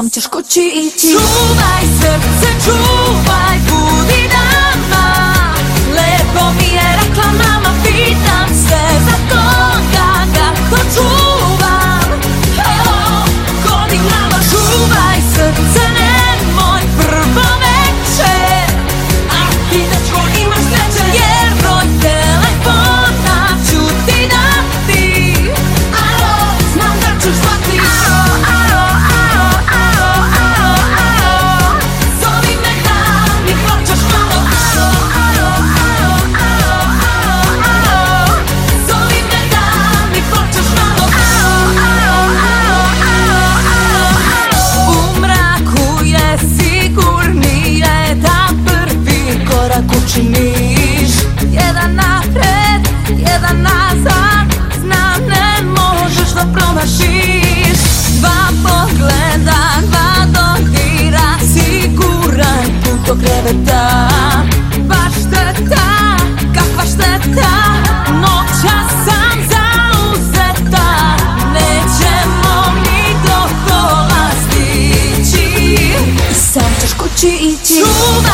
sam ćeš kući ići. Čuvaj srce, čuvaj, budi dama. Lepo mi je rekla mama, pitam se za toga kako čuvam. Godinama čuvaj srce, nemoj prvo večer. A ti dečko imaš sreće, jer broj telefona ću ti dati. Alo, znam da ćeš zvati. Zovi me da mi hoćeš malo. Zovi me da mi hoćeš malo. U mraku je sigurnije da prvi korak učiniš. Jedan napred, jedan nazad, znam ne možeš da promašiš. Dva pogleda, dva dodira, siguran put do kreveta. Baš šteta, kakva šteta, noćas sam zauzeta. Nećemo mi do kola stići. Sam ćeš kući ići. Čuvaj